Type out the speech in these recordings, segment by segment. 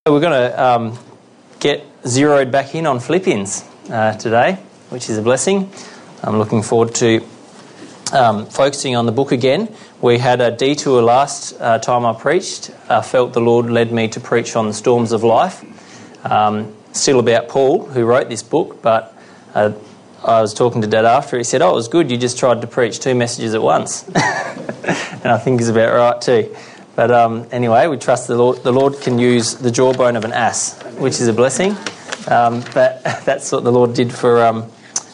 We're going to get zeroed back in on Philippians today, which is a blessing. I'm looking forward to focusing on the book again. We had a detour last time I preached. I felt the Lord led me to preach on the storms of life. Still about Paul, who wrote this book, but I was talking to Dad after. He said, it was good, you just tried to preach two messages at once. And I think he's about right too. But anyway, we trust the Lord. The Lord can use the jawbone of an ass, which is a blessing. But that's what the Lord did for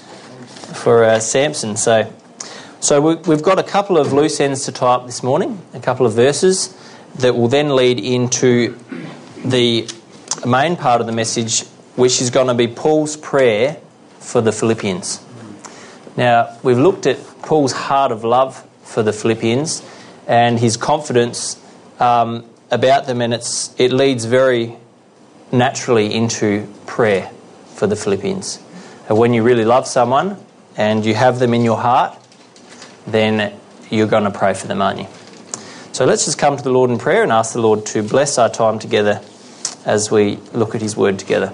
Samson. So we've got a couple of loose ends to tie up this morning, a couple of verses that will then lead into the main part of the message, which is going to be Paul's prayer for the Philippians. Now, we've looked at Paul's heart of love for the Philippians and his confidence about them, and it leads very naturally into prayer for the Philippians. And when you really love someone and you have them in your heart, then you're going to pray for them, aren't you? So let's just come to the Lord in prayer and ask the Lord to bless our time together as we look at his word together.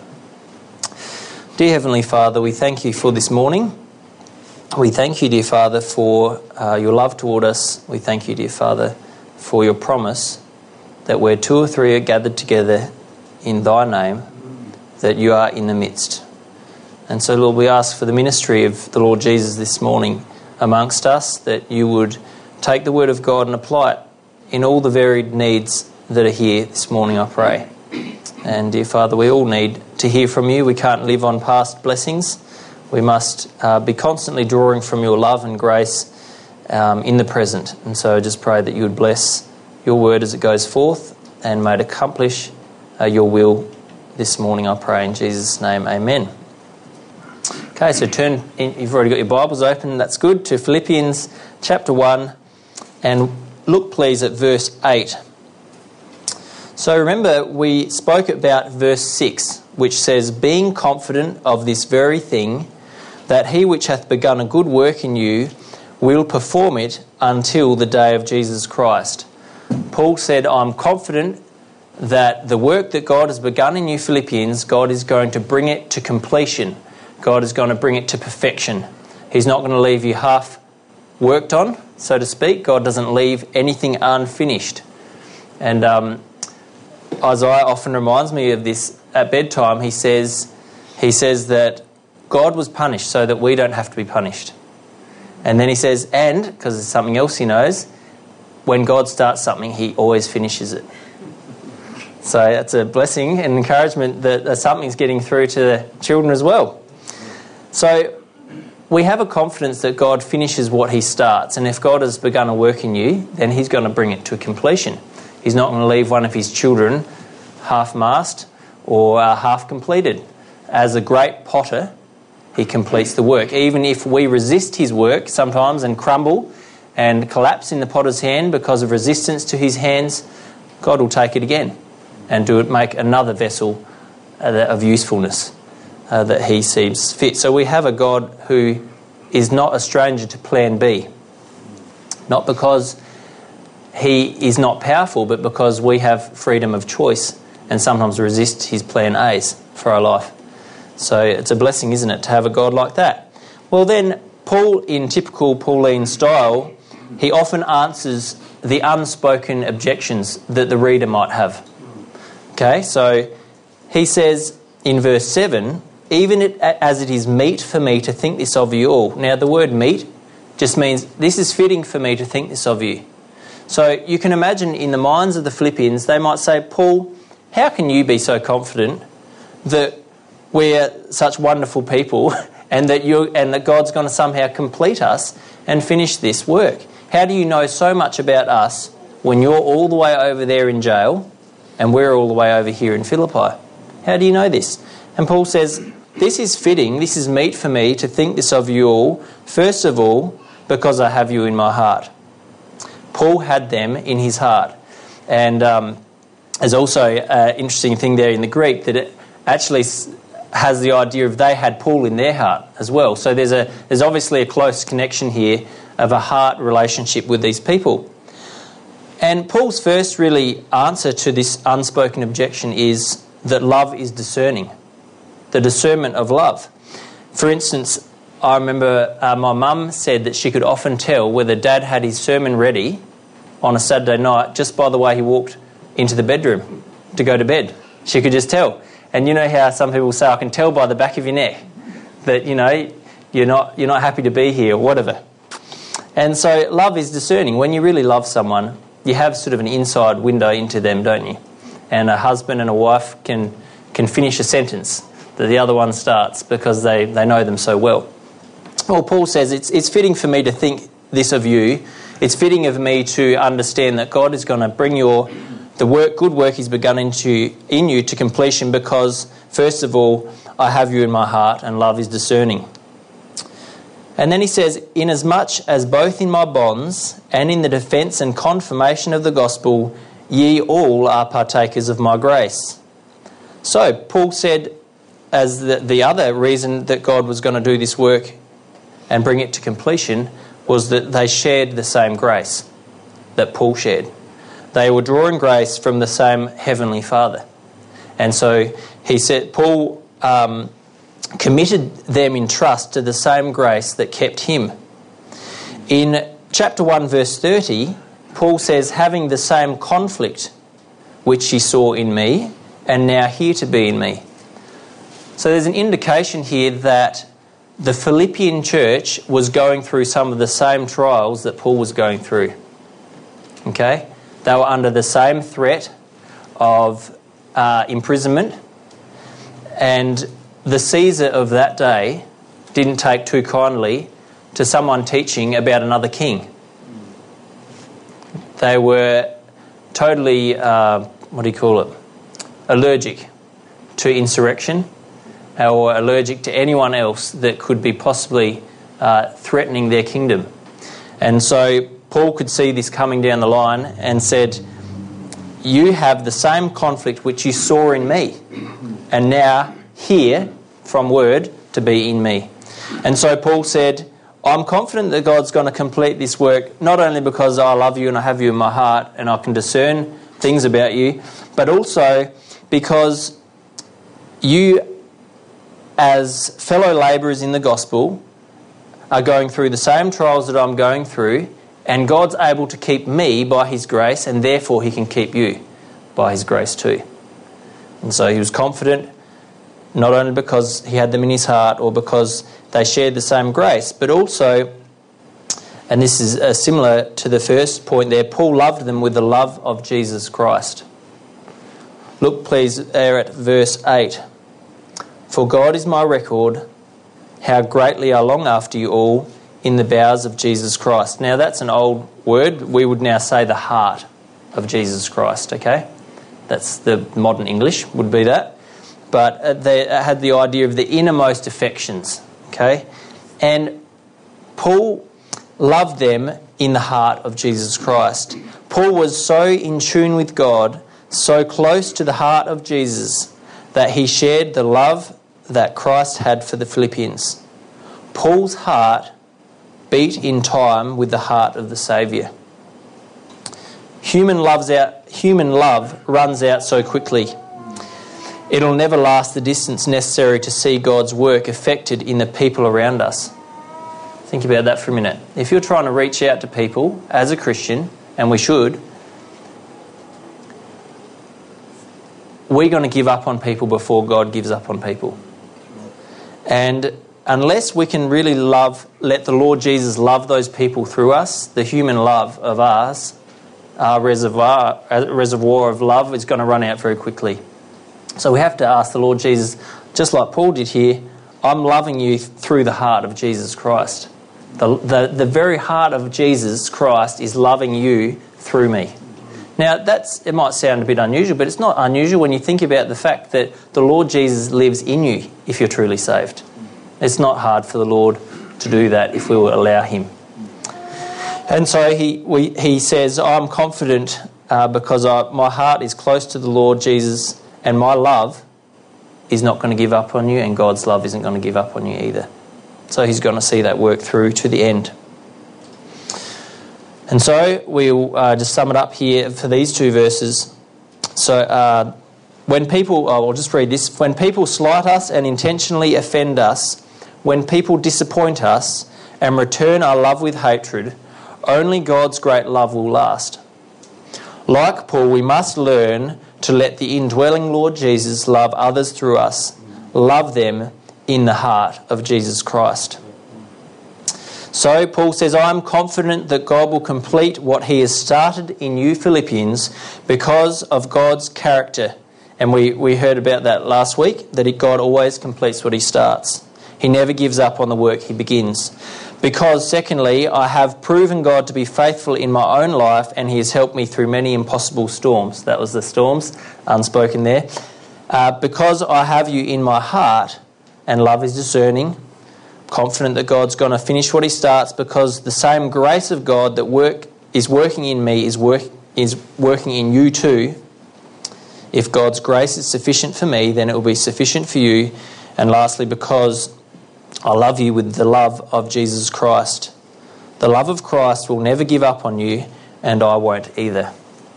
Dear Heavenly Father, we thank you for this morning. We thank you, dear Father, for your love toward us. We thank you, dear Father, for your promise that where two or three are gathered together in thy name, that you are in the midst. And so, Lord, we ask for the ministry of the Lord Jesus this morning amongst us, that you would take the word of God and apply it in all the varied needs that are here this morning, I pray. And dear Father, we all need to hear from you. We can't live on past blessings. We must be constantly drawing from your love and grace in the present. And so I just pray that you would bless your word as it goes forth and may it accomplish your will this morning, I pray in Jesus' name. Amen. Okay, so turn in, you've already got your Bibles open, that's good, to Philippians chapter 1 and look please at verse 8. So remember, we spoke about verse 6, which says, being confident of this very thing, that he which hath begun a good work in you will perform it until the day of Jesus Christ. Paul said, I'm confident that the work that God has begun in you Philippians, God is going to bring it to completion. God is going to bring it to perfection. He's not going to leave you half worked on, so to speak. God doesn't leave anything unfinished. And Isaiah often reminds me of this at bedtime. He says that God was punished so that we don't have to be punished. And then he says, and, because there's something else he knows, when God starts something, he always finishes it. So that's a blessing and encouragement that something's getting through to the children as well. So we have a confidence that God finishes what he starts. And if God has begun a work in you, then he's going to bring it to completion. He's not going to leave one of his children half-mast or half-completed. As a great potter, he completes the work. Even if we resist his work sometimes and crumble and collapse in the potter's hand because of resistance to his hands, God will take it again and make another vessel of usefulness that he sees fit. So we have a God who is not a stranger to plan B. Not because he is not powerful, but because we have freedom of choice and sometimes resist his plan A's for our life. So it's a blessing, isn't it, to have a God like that? Well then, Paul, in typical Pauline style, he often answers the unspoken objections that the reader might have. Okay, so he says in verse 7, even as it is meet for me to think this of you all. Now the word meet just means this is fitting for me to think this of you. So you can imagine in the minds of the Philippians, they might say, Paul, how can you be so confident that we're such wonderful people and that God's going to somehow complete us and finish this work? How do you know so much about us when you're all the way over there in jail and we're all the way over here in Philippi? How do you know this? And Paul says, this is fitting, this is meet for me to think this of you all, first of all, because I have you in my heart. Paul had them in his heart. And there's also an interesting thing there in the Greek that it actually has the idea of they had Paul in their heart as well. So there's obviously a close connection here of a heart relationship with these people. And Paul's first really answer to this unspoken objection is that love is discerning, the discernment of love. For instance, I remember my mum said that she could often tell whether Dad had his sermon ready on a Saturday night just by the way he walked into the bedroom to go to bed. She could just tell. And you know how some people say, I can tell by the back of your neck that, you know, you're not happy to be here or whatever. And so love is discerning. When you really love someone, you have sort of an inside window into them, don't you? And a husband and a wife can finish a sentence that the other one starts because they know them so well. Well, Paul says it's fitting for me to think this of you. It's fitting of me to understand that God is going to bring the good work He's begun in you to completion because, first of all, I have you in my heart and love is discerning. And then he says, inasmuch as both in my bonds and in the defence and confirmation of the gospel, ye all are partakers of my grace. So, Paul said, as the other reason that God was going to do this work and bring it to completion was that they shared the same grace that Paul shared. They were drawing grace from the same Heavenly Father. And so he said, Paul committed them in trust to the same grace that kept him. In chapter 1, verse 30, Paul says, having the same conflict which he saw in me, and now here to be in me. So there's an indication here that the Philippian church was going through some of the same trials that Paul was going through. Okay? They were under the same threat of imprisonment, and the Caesar of that day didn't take too kindly to someone teaching about another king. They were totally, allergic to insurrection, or allergic to anyone else that could be possibly threatening their kingdom. And so Paul could see this coming down the line and said, you have the same conflict which you saw in me, and now here, from word, to be in me. And so Paul said, I'm confident that God's going to complete this work, not only because I love you and I have you in my heart and I can discern things about you, but also because you, as fellow labourers in the gospel, are going through the same trials that I'm going through, and God's able to keep me by His grace, and therefore He can keep you by His grace too. And so he was confident, not only because he had them in his heart or because they shared the same grace, but also, and this is similar to the first point there, Paul loved them with the love of Jesus Christ. Look please there at verse 8. For God is my record, how greatly I long after you all in the bowels of Jesus Christ. Now that's an old word. We would now say the heart of Jesus Christ, okay? That's the modern English, would be that. But they had the idea of the innermost affections, okay? And Paul loved them in the heart of Jesus Christ. Paul was so in tune with God, so close to the heart of Jesus, that he shared the love that Christ had for the Philippians. Paul's heart beat in time with the heart of the Saviour. Human love runs out so quickly. It'll never last the distance necessary to see God's work effected in the people around us. Think about that for a minute. If you're trying to reach out to people as a Christian, and we should, we're going to give up on people before God gives up on people. And unless we can really let the Lord Jesus love those people through us, the human love of ours, our reservoir of love is going to run out very quickly. So we have to ask the Lord Jesus, just like Paul did here, I'm loving you through the heart of Jesus Christ. The very heart of Jesus Christ is loving you through me. Now, it might sound a bit unusual, but it's not unusual when you think about the fact that the Lord Jesus lives in you if you're truly saved. It's not hard for the Lord to do that if we will allow Him. And so he says, I'm confident because my heart is close to the Lord Jesus, and my love is not going to give up on you, and God's love isn't going to give up on you either. So He's going to see that work through to the end. And so we'll just sum it up here for these two verses. So I'll just read this. When people slight us and intentionally offend us, when people disappoint us and return our love with hatred, only God's great love will last. Like Paul, we must learn to let the indwelling Lord Jesus love others through us, love them in the heart of Jesus Christ. So Paul says, I am confident that God will complete what he has started in you Philippians because of God's character. And we heard about that last week, that God always completes what he starts. He never gives up on the work he begins. Because, secondly, I have proven God to be faithful in my own life, and he has helped me through many impossible storms. That was the storms, unspoken there. Because I have you in my heart, and love is discerning, confident that God's going to finish what he starts, because the same grace of God that is working in me is working in you too. If God's grace is sufficient for me, then it will be sufficient for you. And lastly, because I love you with the love of Jesus Christ. The love of Christ will never give up on you, and I won't either.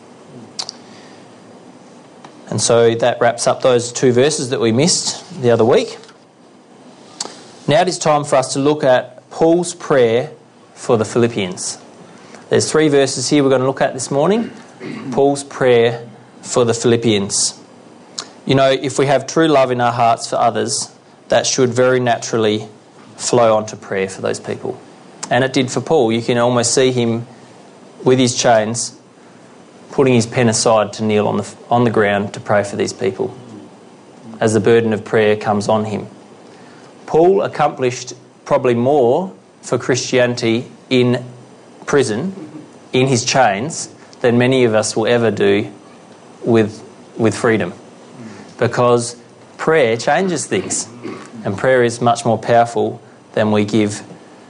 And so that wraps up those two verses that we missed the other week. Now it is time for us to look at Paul's prayer for the Philippians. There's 3 verses here we're going to look at this morning. Paul's prayer for the Philippians. You know, if we have true love in our hearts for others, that should very naturally flow onto prayer for those people. And it did for Paul. You can almost see him with his chains putting his pen aside to kneel on the ground to pray for these people as the burden of prayer comes on him. Paul accomplished probably more for Christianity in prison, in his chains, than many of us will ever do with freedom. Because prayer changes things, and prayer is much more powerful than we give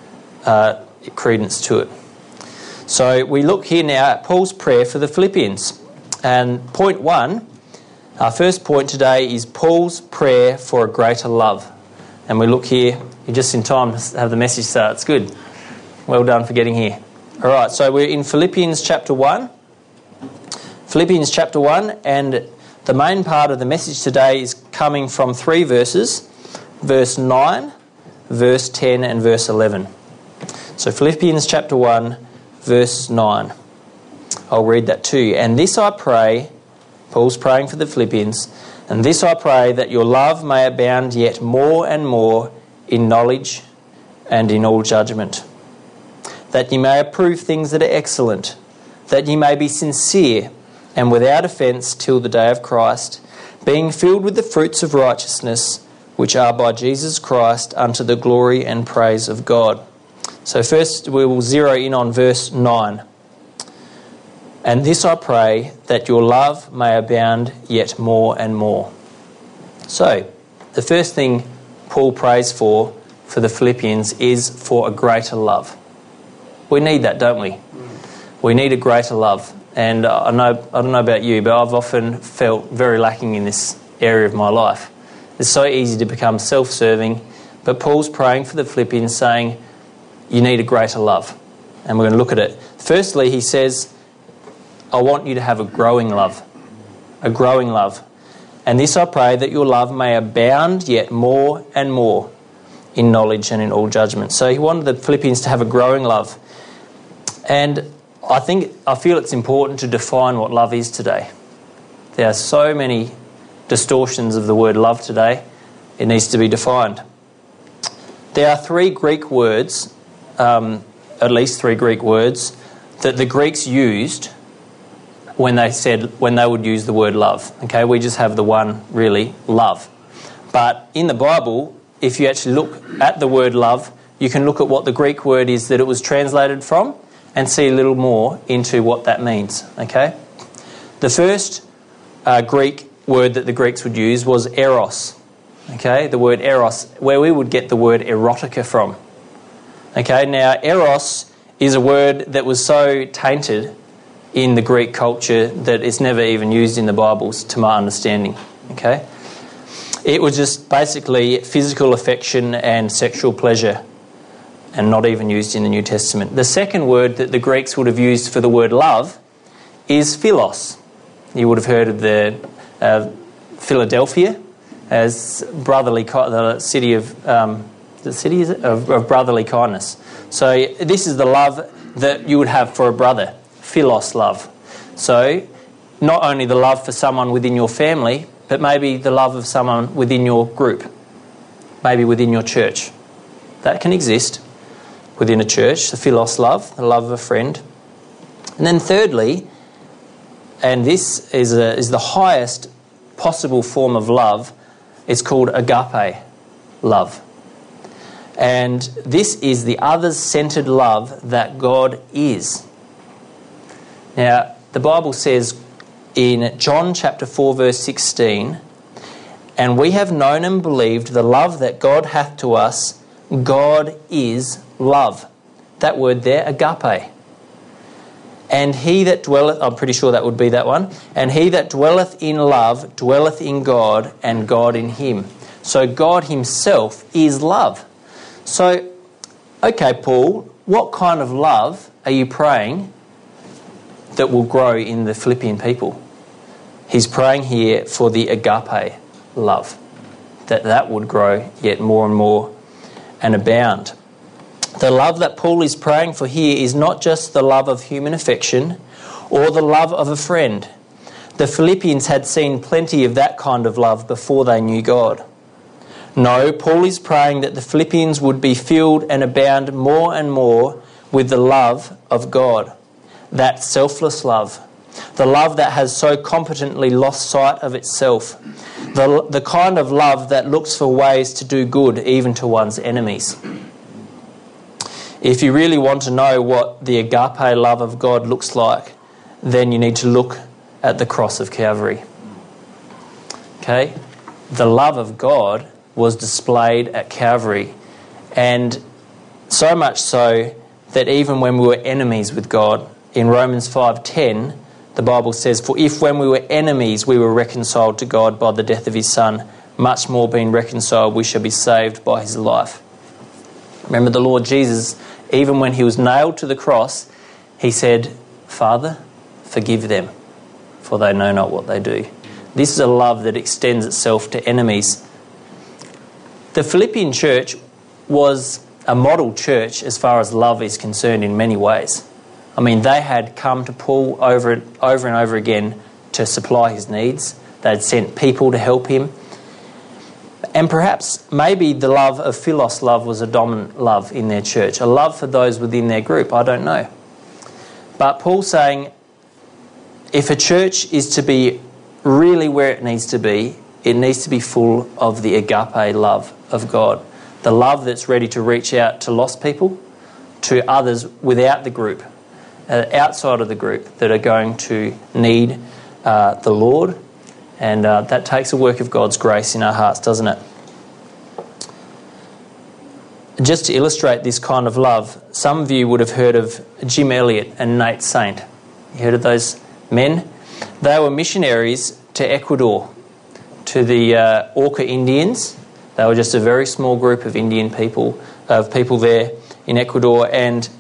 credence to it. So we look here now at Paul's prayer for the Philippians. And point 1, our first point today is Paul's prayer for a greater love. And we look here, you're just in time to have the message start. It's good. Well done for getting here. All right, so we're in Philippians chapter 1. Philippians chapter 1, and the main part of the message today is coming from 3 verses, verse 9, verse 10 and verse 11. So Philippians chapter 1, verse 9. I'll read that to you. And this I pray, Paul's praying for the Philippians, and this I pray, that your love may abound yet more and more in knowledge and in all judgment, that ye may approve things that are excellent, that ye may be sincere and without offence till the day of Christ, being filled with the fruits of righteousness, which are by Jesus Christ unto the glory and praise of God. So first we will zero in on verse 9. And this I pray, that your love may abound yet more and more. So, the first thing Paul prays for the Philippians is for a greater love. We need that, don't we? We need a greater love. And I don't know about you, but I've often felt very lacking in this area of my life. It's so easy to become self-serving, but Paul's praying for the Philippians, saying, you need a greater love. And we're going to look at it. Firstly, he says, I want you to have a growing love. A growing love. And this I pray, that your love may abound yet more and more in knowledge and in all judgment. So he wanted the Philippians to have a growing love. And I feel it's important to define what love is today. There are so many distortions of the word love today. It needs to be defined. There are 3 Greek words, at least 3 Greek words, that the Greeks used when they would use the word love. Okay, we just have the one, really, love. But in the Bible, if you actually look at the word love, you can look at what the Greek word is that it was translated from and see a little more into what that means. Okay, the first Greek word that the Greeks would use was eros. Okay, the word eros, where we would get the word erotica from. Okay, now eros is a word that was so tainted in the Greek culture that it's never even used in the Bibles, to my understanding. Okay, it was just basically physical affection and sexual pleasure, and not even used in the New Testament. The second word that the Greeks would have used for the word love is philos. You would have heard of the Philadelphia as the city of of brotherly kindness. So this is the love that you would have for a brother, philos love. So not only the love for someone within your family, but maybe the love of someone within your group, maybe within your church. That can exist within a church, the philos love, the love of a friend. And then thirdly, and this is the highest possible form of love, it's called agape love. And this is the others-centered love that God is. Now, the Bible says in John chapter 4 verse 16, "And we have known and believed the love that God hath to us. God is love." That word there, agape. "And he that dwelleth," I'm pretty sure that would be that one, "and he that dwelleth in love dwelleth in God, and God in him." So God himself is love. So, okay, Paul, what kind of love are you praying that will grow in the Philippian people? He's praying here for the agape love, that would grow yet more and more and abound. The love that Paul is praying for here is not just the love of human affection or the love of a friend. The Philippians had seen plenty of that kind of love before they knew God. No, Paul is praying that the Philippians would be filled and abound more and more with the love of God, that selfless love, the love that has so competently lost sight of itself, the kind of love that looks for ways to do good even to one's enemies. If you really want to know what the agape love of God looks like, then you need to look at the cross of Calvary. Okay? The love of God was displayed at Calvary, and so much so that even when we were enemies with God, in Romans 5:10, the Bible says, "For if when we were enemies we were reconciled to God by the death of his Son, much more being reconciled we shall be saved by his life." Remember the Lord Jesus, even when he was nailed to the cross, he said, "Father, forgive them, for they know not what they do." This is a love that extends itself to enemies. The Philippian church was a model church as far as love is concerned in many ways. I mean, they had come to Paul over and over again to supply his needs. They'd sent people to help him. And perhaps, maybe the love of philos love was a dominant love in their church, a love for those within their group, I don't know. But Paul's saying, if a church is to be really where it needs to be full of the agape love of God, the love that's ready to reach out to lost people, to others without the group, outside of the group that are going to need the Lord. And that takes a work of God's grace in our hearts, doesn't it? Just to illustrate this kind of love, some of you would have heard of Jim Elliot and Nate Saint. You heard of those men? They were missionaries to Ecuador, to the Auca Indians. They were just a very small group of Indian people, there in Ecuador, and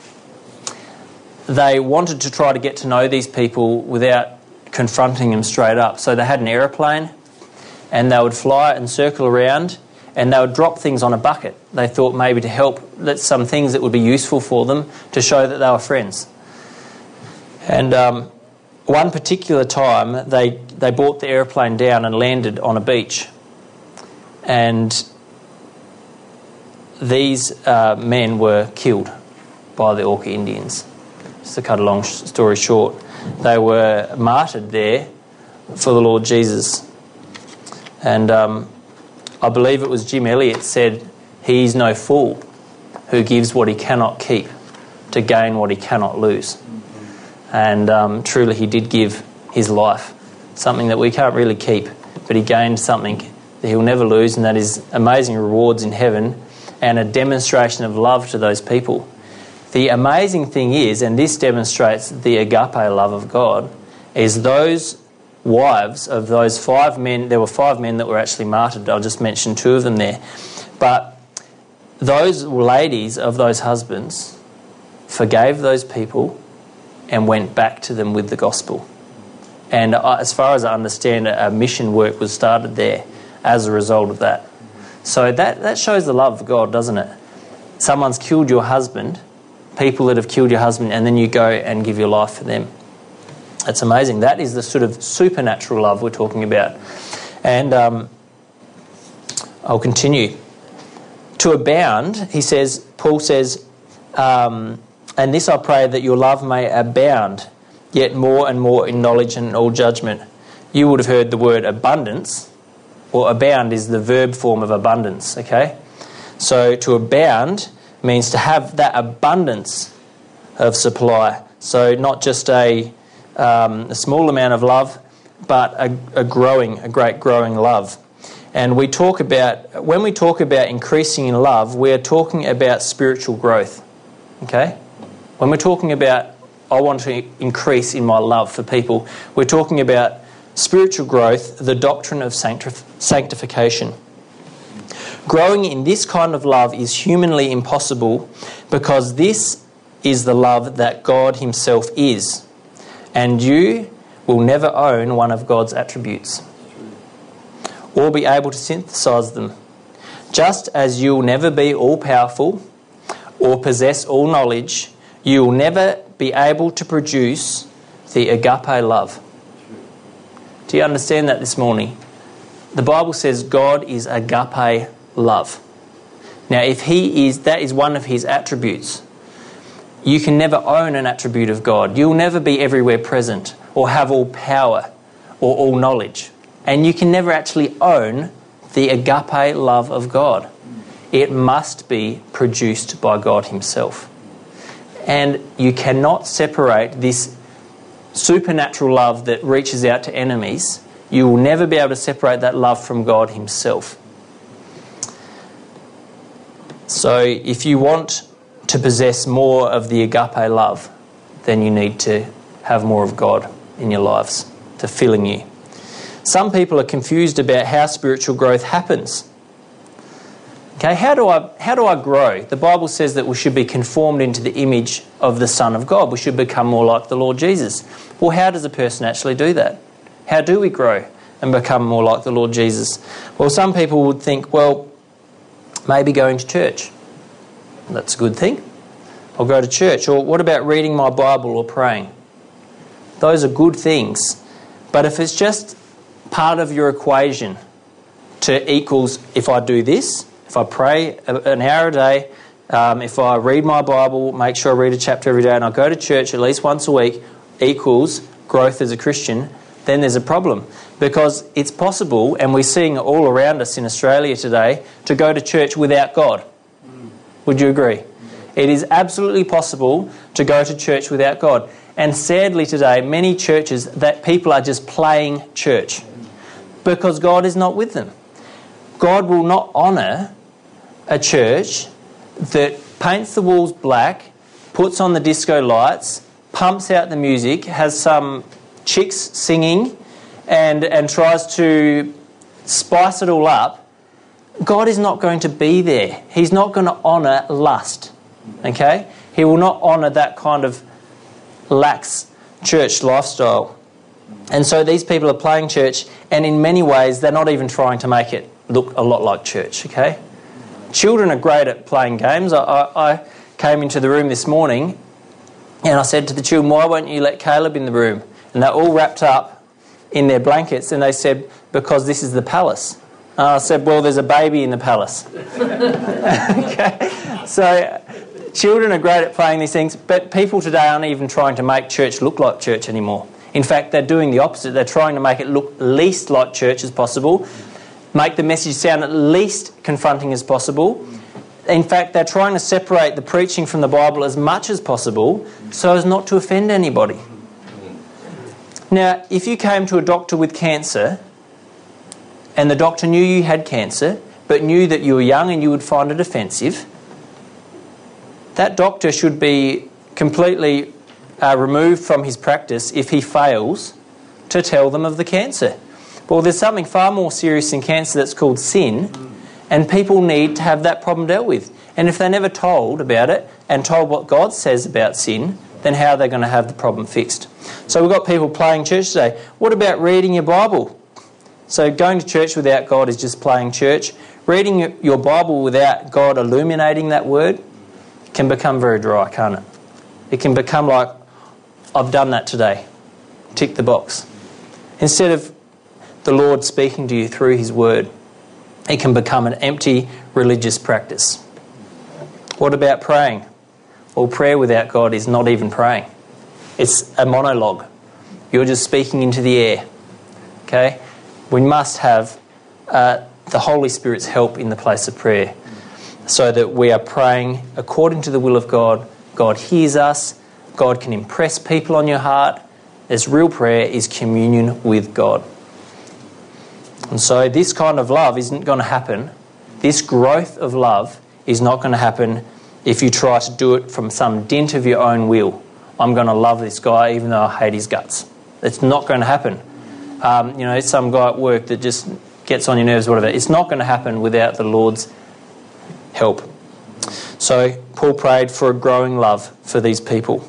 they wanted to try to get to know these people without confronting them straight up. So they had an aeroplane, and they would fly and circle around, and they would drop things on a bucket. They thought maybe to help, that some things that would be useful for them to show that they were friends. And one particular time, they brought the aeroplane down and landed on a beach. And these men were killed by the Auca Indians. Just to cut a long story short, they were martyred there for the Lord Jesus. And I believe it was Jim Elliot said, "He is no fool who gives what he cannot keep to gain what he cannot lose." And truly he did give his life, something that we can't really keep, but he gained something that he'll never lose, and that is amazing rewards in heaven and a demonstration of love to those people. The amazing thing is, and this demonstrates the agape love of God, is those wives of those 5 men, there were 5 men that were actually martyred, I'll just mention 2 of them there, but those ladies of those husbands forgave those people and went back to them with the gospel. And as far as I understand, a mission work was started there as a result of that. So that shows the love of God, doesn't it? Someone's killed your husband, people that have killed your husband, and then you go and give your life for them. It's amazing. That is the sort of supernatural love we're talking about. And I'll continue. To abound, Paul says, and this I pray that your love may abound, yet more and more in knowledge and all judgment. You would have heard the word abundance, or abound is the verb form of abundance, okay? So to abound means to have that abundance of supply. So not just a small amount of love, but a great growing love. And when we talk about increasing in love, we're talking about spiritual growth, okay? When we're talking about I want to increase in my love for people, we're talking about spiritual growth, the doctrine of sanctification. Growing in this kind of love is humanly impossible because this is the love that God himself is, and you will never own one of God's attributes or be able to synthesize them. Just as you'll never be all-powerful or possess all knowledge, you will never be able to produce the agape love. Do you understand that this morning? The Bible says God is agape love. Now, if that is one of his attributes. You can never own an attribute of God. You'll never be everywhere present or have all power or all knowledge. And you can never actually own the agape love of God. It must be produced by God himself. And you cannot separate this supernatural love that reaches out to enemies. You will never be able to separate that love from God himself. So if you want to possess more of the agape love, then you need to have more of God in your lives to filling you. Some people are confused about how spiritual growth happens. Okay, how do I grow? The Bible says that we should be conformed into the image of the Son of God. We should become more like the Lord Jesus. Well, how does a person actually do that? How do we grow and become more like the Lord Jesus? Well, some people would think, well, maybe going to church. That's a good thing. I'll go to church. Or what about reading my Bible or praying? Those are good things. But if it's just part of your equation to equals if I do this, if I pray an hour a day, if I read my Bible, make sure I read a chapter every day, and I go to church at least once a week, equals growth as a Christian, then there's a problem. Because it's possible, and we're seeing it all around us in Australia today, to go to church without God. Would you agree? It is absolutely possible to go to church without God. And sadly today, many churches, that people are just playing church because God is not with them. God will not honour a church that paints the walls black, puts on the disco lights, pumps out the music, has some chicks singing and tries to spice it all up. God is not going to be there. He's not going to honour lust. Okay? He will not honour that kind of lax church lifestyle. And so these people are playing church, and in many ways they're not even trying to make it look a lot like church, okay? Children are great at playing games. I came into the room this morning and I said to the children, why won't you let Caleb in the room? And they're all wrapped up in their blankets, and they said, because this is the palace. And I said, well, there's a baby in the palace. Okay? So children are great at playing these things, but people today aren't even trying to make church look like church anymore. In fact, they're doing the opposite. They're trying to make it look least like church as possible, make the message sound at least confronting as possible. In fact, they're trying to separate the preaching from the Bible as much as possible so as not to offend anybody. Now, if you came to a doctor with cancer and the doctor knew you had cancer but knew that you were young and you would find it offensive, that doctor should be completely removed from his practice if he fails to tell them of the cancer. Well, there's something far more serious than cancer that's called sin, and people need to have that problem dealt with. And if they're never told about it and told what God says about sin, then how are they going to have the problem fixed? So we've got people playing church today. What about reading your Bible? So going to church without God is just playing church. Reading your Bible without God illuminating that word can become very dry, can't it? It can become like, I've done that today. Tick the box. Instead of the Lord speaking to you through his word, it can become an empty religious practice. What about praying? Well, prayer without God is not even praying. It's a monologue. You're just speaking into the air. Okay? We must have the Holy Spirit's help in the place of prayer so that we are praying according to the will of God. God hears us. God can impress people on your heart. As real prayer is communion with God. And so this kind of love isn't going to happen. This growth of love is not going to happen if you try to do it from some dint of your own will. I'm going to love this guy even though I hate his guts. It's not going to happen. Some guy at work that just gets on your nerves, whatever. It's not going to happen without the Lord's help. So Paul prayed for a growing love for these people.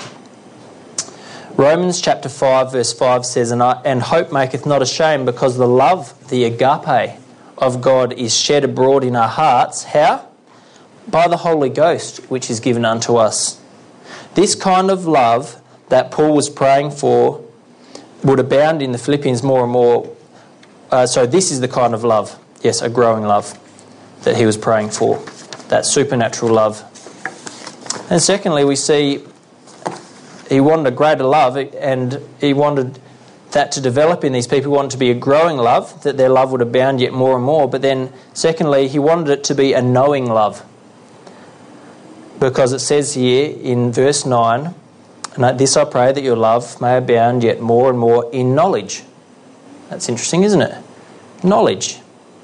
Romans chapter 5 verse 5 says, and hope maketh not ashamed, because the love, the agape of God is shed abroad in our hearts. How? By the Holy Ghost, which is given unto us. This kind of love that Paul was praying for would abound in the Philippians more and more. So this is the kind of love, yes, a growing love that he was praying for, that supernatural love. And secondly, we see he wanted a greater love, and he wanted that to develop in these people. He wanted to be a growing love, that their love would abound yet more and more. But then, secondly, he wanted it to be a knowing love. Because it says here in verse 9, and this I pray, that your love may abound yet more and more in knowledge. That's interesting, isn't it? Knowledge.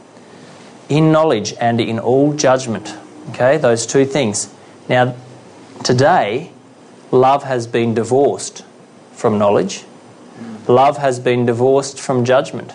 In knowledge and in all judgment. Okay, those two things. Now, today, love has been divorced from knowledge. Love has been divorced from judgment.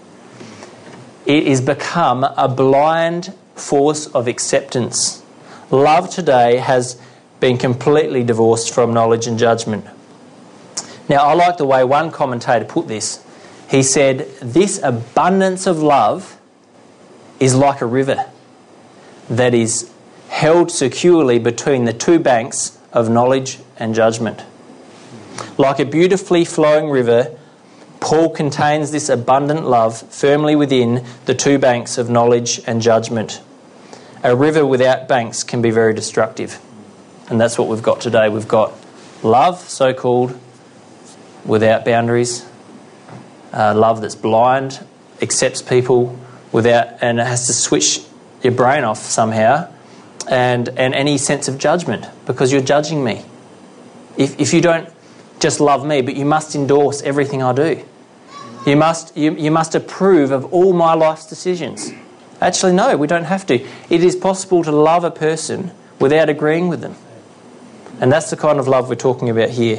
It has become a blind force of acceptance. Love today has been completely divorced from knowledge and judgment. Now, I like the way one commentator put this. He said, this abundance of love is like a river that is held securely between the two banks of knowledge and judgment. Like a beautifully flowing river, Paul contains this abundant love firmly within the two banks of knowledge and judgment. A river without banks can be very destructive. And that's what we've got today. We've got love, so-called, without boundaries. Love that's blind, accepts people without, and it has to switch your brain off somehow. And any sense of judgment, because you're judging me. If you don't just love me, but you must endorse everything I do. You must approve of all my life's decisions. Actually, no, we don't have to. It is possible to love a person without agreeing with them. And that's the kind of love we're talking about here.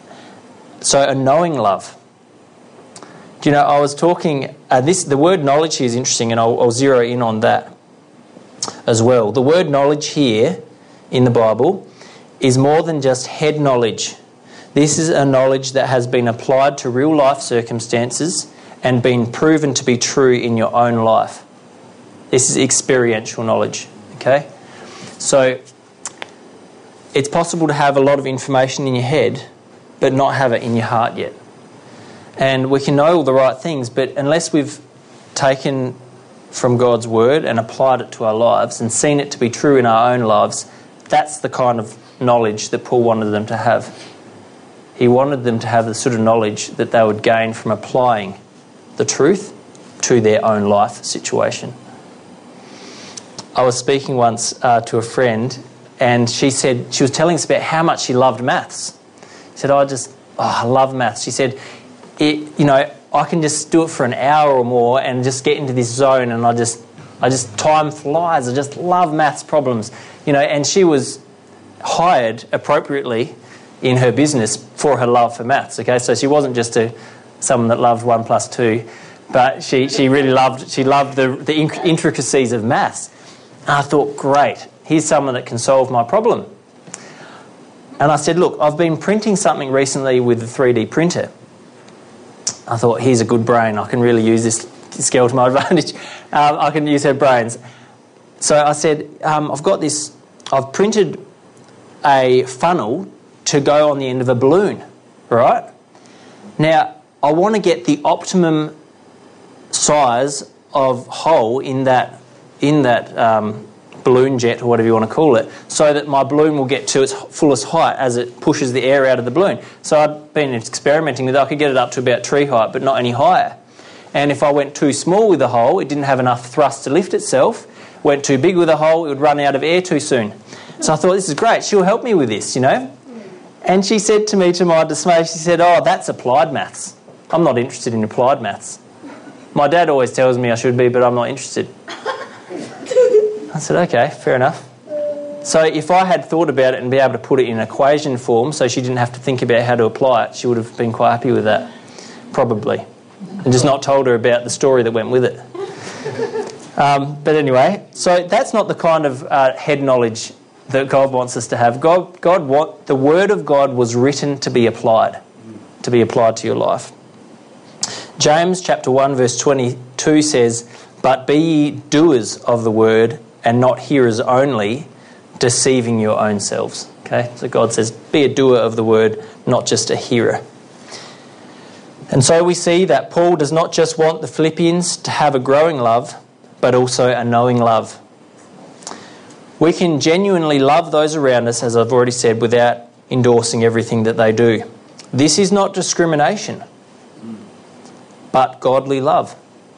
So a knowing love. Do you know, I was talking, the word knowledge here is interesting, and I'll zero in on that as well. The word knowledge here in the Bible is more than just head knowledge. This is a knowledge that has been applied to real life circumstances and been proven to be true in your own life. This is experiential knowledge, okay? So it's possible to have a lot of information in your head but not have it in your heart yet. And we can know all the right things, but unless we've taken from God's word and applied it to our lives and seen it to be true in our own lives, that's the kind of knowledge that Paul wanted them to have. He wanted them to have the sort of knowledge that they would gain from applying the truth to their own life situation. I was speaking once to a friend, and she was telling us about how much she loved maths. She said, I love maths. She said, I can just do it for an hour or more and just get into this zone, and I just time flies. I just love maths problems, and she was hired appropriately in her business for her love for maths. Okay, so she wasn't just someone that loved 1 + 2, but she really loved the intricacies of maths. And I thought, great, here's someone that can solve my problem. And I said, look, I've been printing something recently with a 3D printer. I thought, here's a good brain. I can really use this skill to my advantage. I can use her brains. So I said, I've printed a funnel to go on the end of a balloon, right? Now, I want to get the optimum size of hole in that balloon jet, or whatever you want to call it, so that my balloon will get to its fullest height as it pushes the air out of the balloon. So I'd been experimenting with it. I could get it up to about tree height, but not any higher. And if I went too small with the hole, it didn't have enough thrust to lift itself. Went too big with the hole, it would run out of air too soon. So I thought, this is great. She'll help me with this, you know. And she said to me, to my dismay, she said, oh, that's applied maths. I'm not interested in applied maths. My dad always tells me I should be, but I'm not interested. I said, okay, fair enough. So if I had thought about it and be able to put it in equation form so she didn't have to think about how to apply it, she would have been quite happy with that, probably. And just not told her about the story that went with it. But anyway, so that's not the kind of head knowledge that God wants us to have. The Word of God was written to be applied to your life. James chapter 1 verse 22 says, but be ye doers of the word and not hearers only, deceiving your own selves. Okay, so God says, be a doer of the word, not just a hearer. And so we see that Paul does not just want the Philippians to have a growing love, but also a knowing love. We can genuinely love those around us, as I've already said, without endorsing everything that they do. This is not discrimination, but godly love.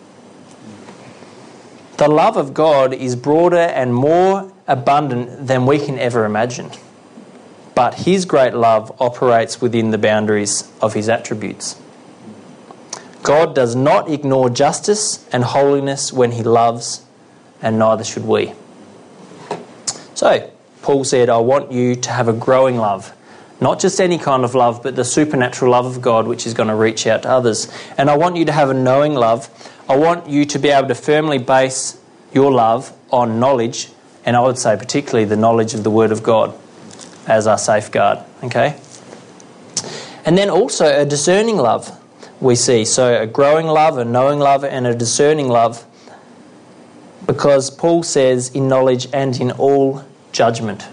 The love of God is broader and more abundant than we can ever imagine. But His great love operates within the boundaries of His attributes. God does not ignore justice and holiness when He loves, and neither should we. So, Paul said, I want you to have a growing love. Not just any kind of love, but the supernatural love of God, which is going to reach out to others. And I want you to have a knowing love. I want you to be able to firmly base your love on knowledge, and I would say particularly the knowledge of the Word of God as our safeguard. Okay? And then also a discerning love we see. So a growing love, a knowing love, and a discerning love, because Paul says in knowledge and in all judgment.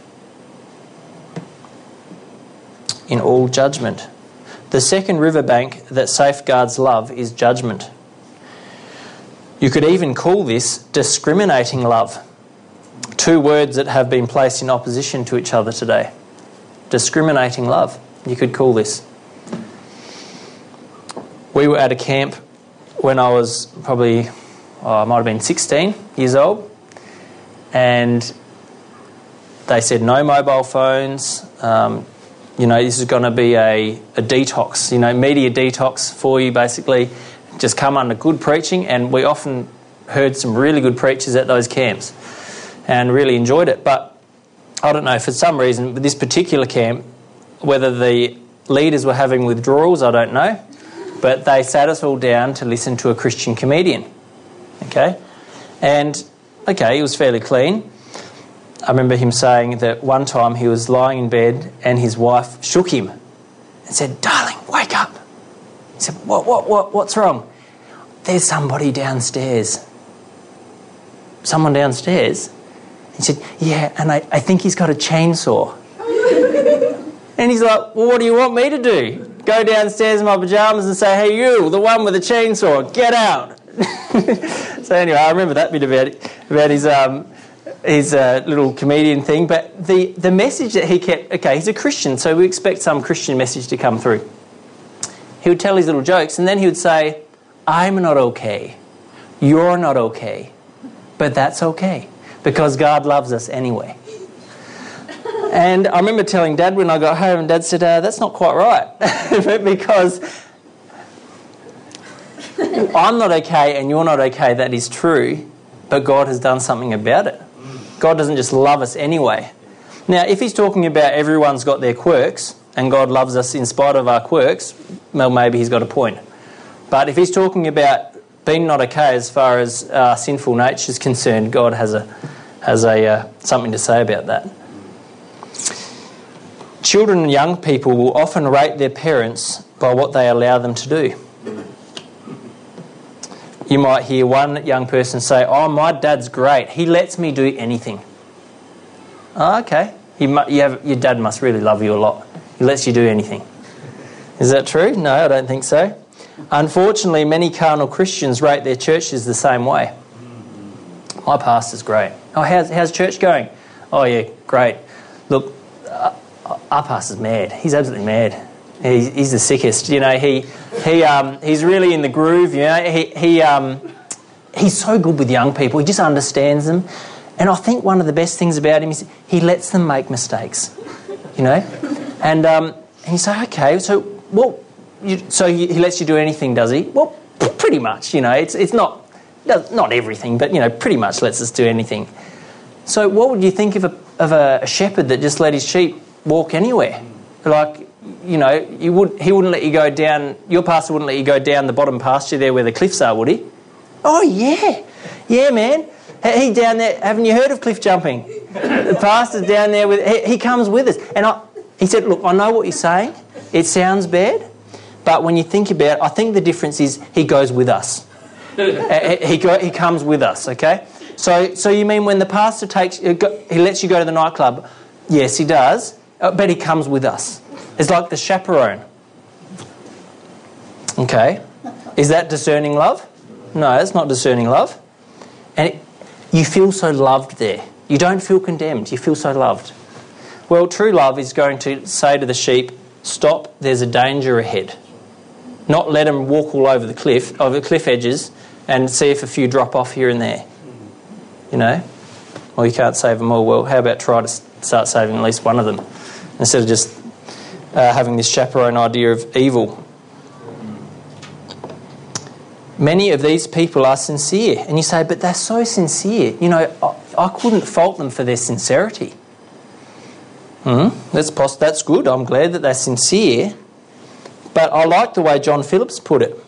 In all judgment. The second riverbank that safeguards love is judgment. You could even call this discriminating love. Two words that have been placed in opposition to each other today. Discriminating love, you could call this. We were at a camp when I was probably, I might have been 16 years old, and they said no mobile phones. This is going to be a detox, media detox for you, basically. Just come under good preaching, and we often heard some really good preachers at those camps and really enjoyed it. But I don't know, for some reason, with this particular camp, whether the leaders were having withdrawals, I don't know, but they sat us all down to listen to a Christian comedian. Okay? And, he was fairly clean. I remember him saying that one time he was lying in bed and his wife shook him and said, "Darling, wake up." He said, What's wrong? There's somebody downstairs. Someone downstairs? He said, yeah, and I think he's got a chainsaw. And he's like, well, what do you want me to do? Go downstairs in my pyjamas and say, hey, you, the one with the chainsaw, get out. So anyway, I remember that bit about his little comedian thing. But the message that he kept, he's a Christian, so we expect some Christian message to come through. He would tell his little jokes, and then he would say, I'm not okay. You're not okay. But that's okay, because God loves us anyway. And I remember telling Dad when I got home, and Dad said, that's not quite right. Because I'm not okay and you're not okay, that is true, but God has done something about it. God doesn't just love us anyway. Now, if he's talking about everyone's got their quirks, and God loves us in spite of our quirks, well, maybe he's got a point. But if he's talking about being not okay as far as our sinful nature is concerned, God has something to say about that. Children and young people will often rate their parents by what they allow them to do. You might hear one young person say, "Oh, my dad's great. He lets me do anything." Oh, okay. Your dad must really love you a lot. He lets you do anything. Is that true? No, I don't think so. Unfortunately, many carnal Christians rate their churches the same way. My pastor's great. Oh, how's church going? Oh, yeah, great. Look, our pastor's mad. He's absolutely mad. He's the sickest. You know, he's really in the groove. You know, he's so good with young people. He just understands them. And I think one of the best things about him is he lets them make mistakes. You know, and you say, okay, so he lets you do anything, does he? Well, pretty much. You know, it's not everything, but you know, pretty much lets us do anything. So, what would you think of a shepherd that just let his sheep walk anywhere? Like, you know, he wouldn't let you go down. Your pastor wouldn't let you go down the bottom pasture there where the cliffs are, would he? Oh yeah, man. He down there. Haven't you heard of cliff jumping? The pastor's down there with. He comes with us, and he said, "Look, I know what you're saying. It sounds bad, but when you think about it, I think the difference is he goes with us. He comes with us. Okay. So you mean when the pastor he lets you go to the nightclub? Yes, he does, but he comes with us. It's like the chaperone. Okay. Is that discerning love? No, it's not discerning love. And you feel so loved there. You don't feel condemned. You feel so loved. Well, true love is going to say to the sheep, stop, there's a danger ahead. Not let them walk all over the cliff edges and see if a few drop off here and there. You know? Well, you can't save them all. Well, how about try to start saving at least one of them instead of just having this chaperone idea of evil. Many of these people are sincere. And you say, but they're so sincere. You know, I couldn't fault them for their sincerity. That's good. I'm glad that they're sincere. But I like the way John Phillips put it.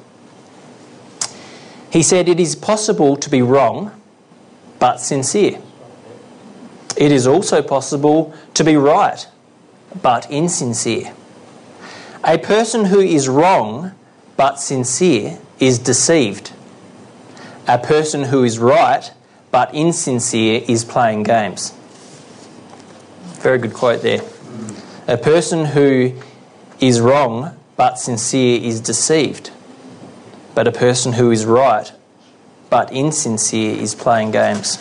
He said, it is possible to be wrong, but sincere. It is also possible to be right, but insincere. A person who is wrong, but sincere, is deceived. A person who is right, but insincere, is playing games. Very good quote there. A person who is wrong, but sincere, is deceived. But a person who is right, but insincere, is playing games.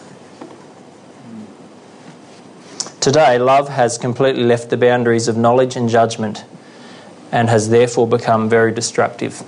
Today, love has completely left the boundaries of knowledge and judgment and has therefore become very destructive.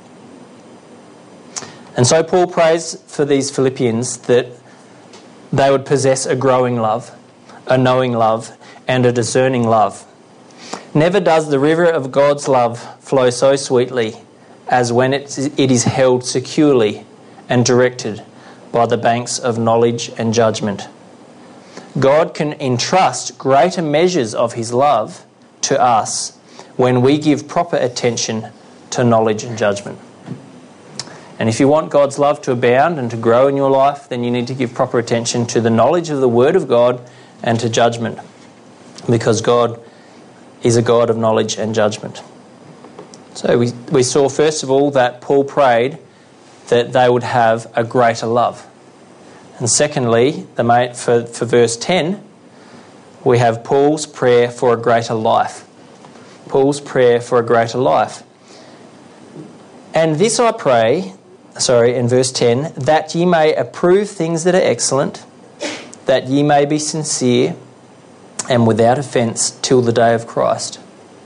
And so Paul prays for these Philippians that they would possess a growing love, a knowing love, and a discerning love. Never does the river of God's love flow so sweetly as when it is held securely and directed by the banks of knowledge and judgment. God can entrust greater measures of his love to us when we give proper attention to knowledge and judgment. And if you want God's love to abound and to grow in your life, then you need to give proper attention to the knowledge of the Word of God and to judgment, because God is a God of knowledge and judgment. So we saw first of all that Paul prayed that they would have a greater love. And secondly, for verse 10, we have Paul's prayer for a greater life. Paul's prayer for a greater life. And this I pray, in verse 10, that ye may approve things that are excellent, that ye may be sincere and without offence till the day of Christ.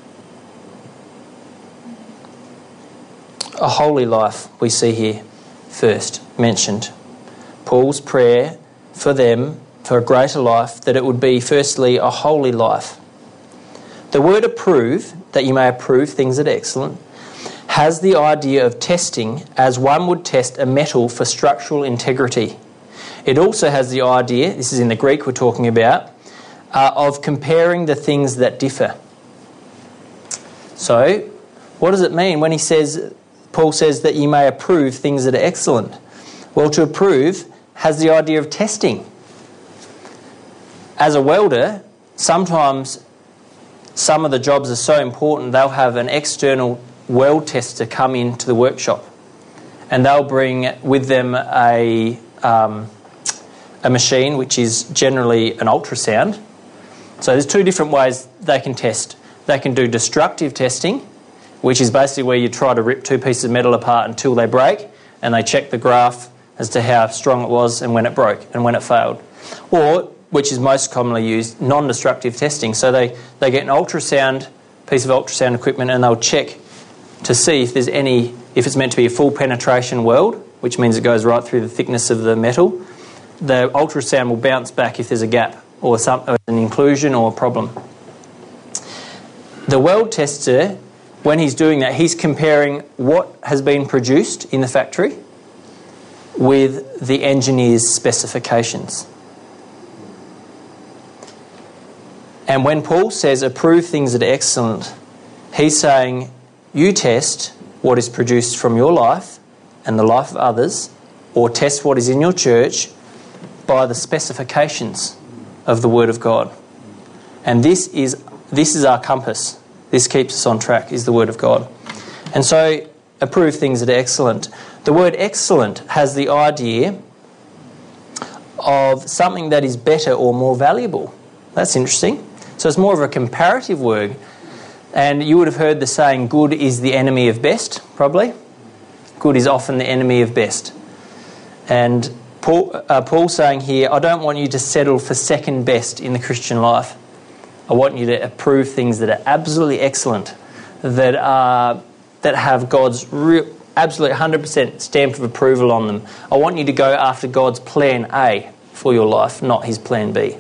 A holy life we see here first mentioned. Paul's prayer for them, for a greater life, that it would be firstly a holy life. The word approve, that you may approve things that are excellent, has the idea of testing as one would test a metal for structural integrity. It also has the idea, this is in the Greek we're talking about, of comparing the things that differ. So, what does it mean when Paul says that you may approve things that are excellent? Well, to approve has the idea of testing. As a welder, sometimes some of the jobs are so important, they'll have an external weld tester come into the workshop, and they'll bring with them a machine which is generally an ultrasound. So there's two different ways they can test. They can do destructive testing, which is basically where you try to rip two pieces of metal apart until they break, and they check the graph as to how strong it was and when it broke and when it failed. Or, which is most commonly used, non-destructive testing. So they get an ultrasound, piece of ultrasound equipment, and they'll check to see if there's any, if it's meant to be a full penetration weld, which means it goes right through the thickness of the metal. The ultrasound will bounce back if there's a gap or an inclusion or a problem. The weld tester, when he's doing that, he's comparing what has been produced in the factory with the engineer's specifications. And when Paul says approve things that are excellent, he's saying you test what is produced from your life and the life of others, or test what is in your church by the specifications of the Word of God. And this is our compass. This keeps us on track, is the Word of God. And so, approve things that are excellent. The word excellent has the idea of something that is better or more valuable. That's interesting. So it's more of a comparative word. And you would have heard the saying, good is the enemy of best, probably. Good is often the enemy of best. And Paul's saying here, I don't want you to settle for second best in the Christian life. I want you to approve things that are absolutely excellent, that have God's absolute 100% stamp of approval on them. I want you to go after God's plan A for your life, not his plan B.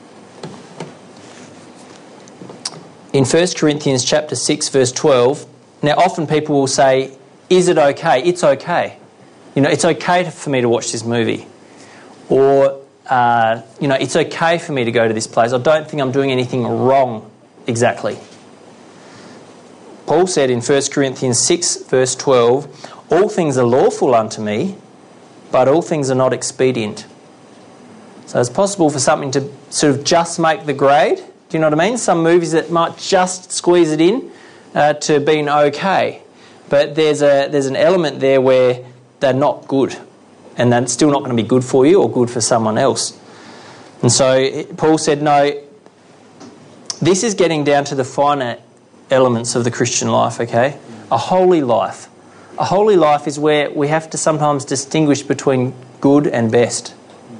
In 1 Corinthians chapter 6, verse 12, now often people will say, is it okay? It's okay. It's okay for me to watch this movie. Or, it's okay for me to go to this place. I don't think I'm doing anything wrong exactly. Paul said in 1 Corinthians 6, verse 12, all things are lawful unto me, but all things are not expedient. So it's possible for something to sort of just make the grade. Do you know what I mean? Some movies that might just squeeze it in to being okay. But there's an element there where they're not good, and that's still not going to be good for you or good for someone else. And so Paul said, no, this is getting down to the finer elements of the Christian life, okay? A holy life. A holy life is where we have to sometimes distinguish between good and best.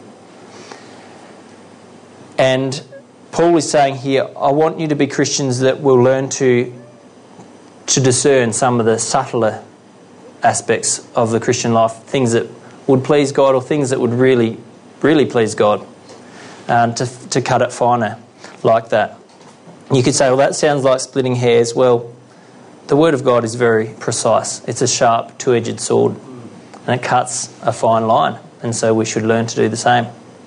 And Paul is saying here, I want you to be Christians that will learn to discern some of the subtler aspects of the Christian life, things that would please God or things that would really, really please God, to cut it finer like that. You could say, well, that sounds like splitting hairs. Well, the Word of God is very precise. It's a sharp, two-edged sword, and it cuts a fine line, and so we should learn to do the same.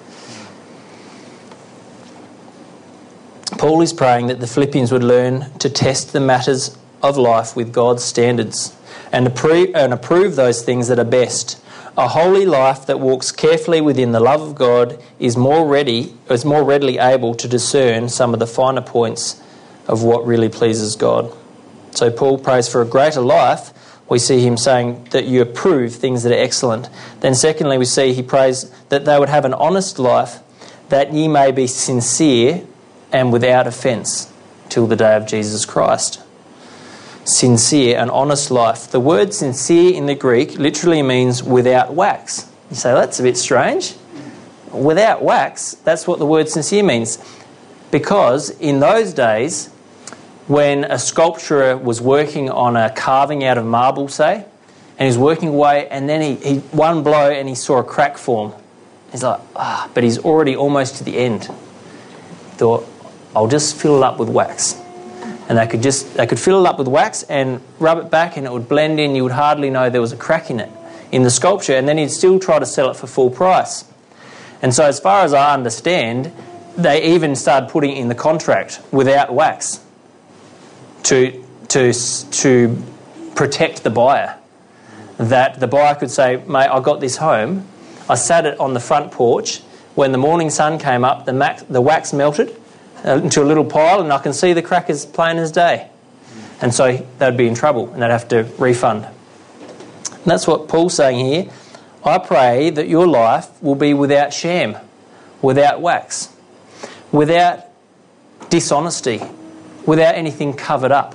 Paul is praying that the Philippians would learn to test the matters of life with God's standards and approve those things that are best. A holy life that walks carefully within the love of God is more readily able to discern some of the finer points of what really pleases God. So Paul prays for a greater life. We see him saying that you approve things that are excellent. Then secondly, we see he prays that they would have an honest life, that ye may be sincere and without offence till the day of Jesus Christ. Sincere and honest life. The word sincere in the Greek literally means without wax. You say, well, that's a bit strange. Without wax, that's what the word sincere means. Because in those days, when a sculptor was working on a carving out of marble, say, and he's working away, and then he one blow and he saw a crack form. He's like, but he's already almost to the end. Thought, I'll just fill it up with wax. And they could fill it up with wax and rub it back, and it would blend in. You would hardly know there was a crack in it, in the sculpture, and then he'd still try to sell it for full price. And so as far as I understand, they even started putting in the contract without wax to protect the buyer. That the buyer could say, mate, I got this home, I sat it on the front porch, when the morning sun came up, the wax melted, into a little pile, and I can see the crackers plain as day. And so they'd be in trouble and they'd have to refund. And that's what Paul's saying here. I pray that your life will be without sham, without wax, without dishonesty, without anything covered up.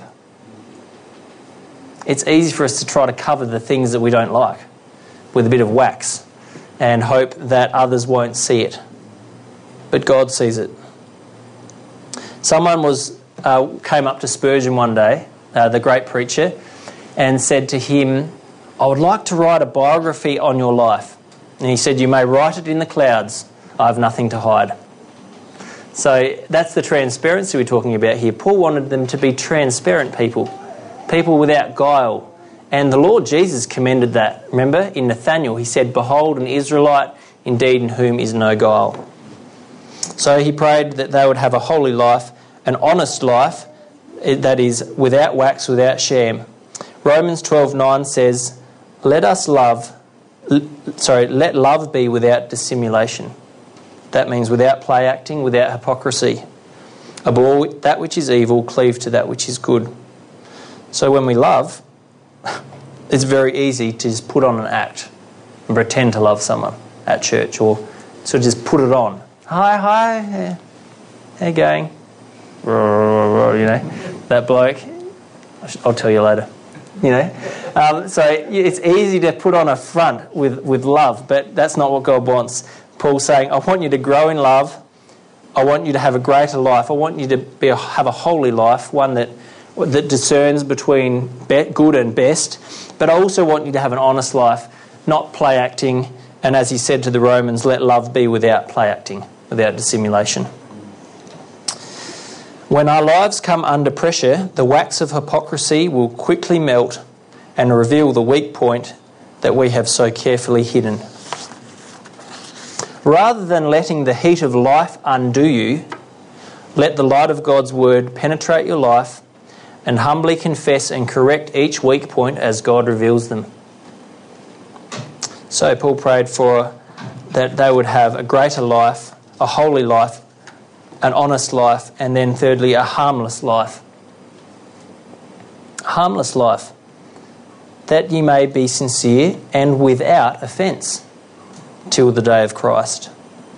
It's easy for us to try to cover the things that we don't like with a bit of wax and hope that others won't see it. But God sees it. Someone came up to Spurgeon one day, the great preacher, and said to him, I would like to write a biography on your life. And he said, you may write it in the clouds. I have nothing to hide. So that's the transparency we're talking about here. Paul wanted them to be transparent people without guile. And the Lord Jesus commended that. Remember, in Nathanael, he said, behold, an Israelite, indeed in whom is no guile. So he prayed that they would have a holy life, an honest life, that is without wax, without sham. Romans 12:9 says, let love be without dissimulation. That means without play acting, without hypocrisy. Abhor that which is evil, cleave to that which is good. So when we love, it's very easy to just put on an act and pretend to love someone at church, or sort of just put it on. Hi, how you going? You know, that bloke. I'll tell you later. You know, so it's easy to put on a front with love, but that's not what God wants. Paul's saying, I want you to grow in love. I want you to have a greater life. I want you to have a holy life, one that discerns between good and best. But I also want you to have an honest life, not play acting. And as he said to the Romans, let love be without play acting, without dissimulation. When our lives come under pressure, the wax of hypocrisy will quickly melt and reveal the weak point that we have so carefully hidden. Rather than letting the heat of life undo you, let the light of God's word penetrate your life and humbly confess and correct each weak point as God reveals them. So Paul prayed for that they would have a greater life, a holy life, an honest life, and then thirdly, a harmless life. A harmless life, that ye may be sincere and without offence till the day of Christ.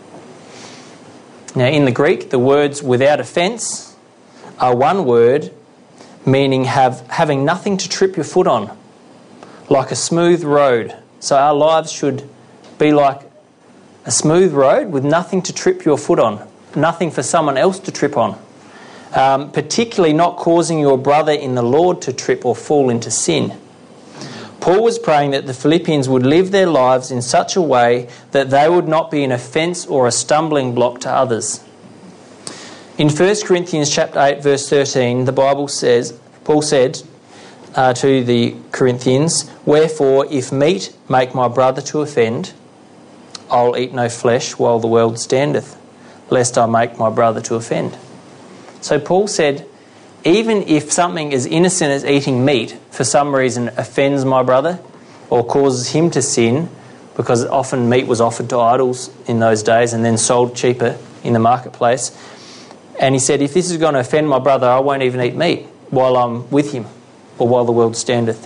Now in the Greek, the words without offence are one word meaning having nothing to trip your foot on, like a smooth road. So our lives should be like a smooth road with nothing to trip your foot on, nothing for someone else to trip on, particularly not causing your brother in the Lord to trip or fall into sin. Paul was praying that the Philippians would live their lives in such a way that they would not be an offence or a stumbling block to others. In 1 Corinthians chapter 8, verse 13, the Bible says, Paul said to the Corinthians, wherefore, if meat make my brother to offend, I'll eat no flesh while the world standeth, lest I make my brother to offend. So Paul said, even if something as innocent as eating meat for some reason offends my brother or causes him to sin, because often meat was offered to idols in those days and then sold cheaper in the marketplace, and he said, if this is going to offend my brother, I won't even eat meat while I'm with him or while the world standeth.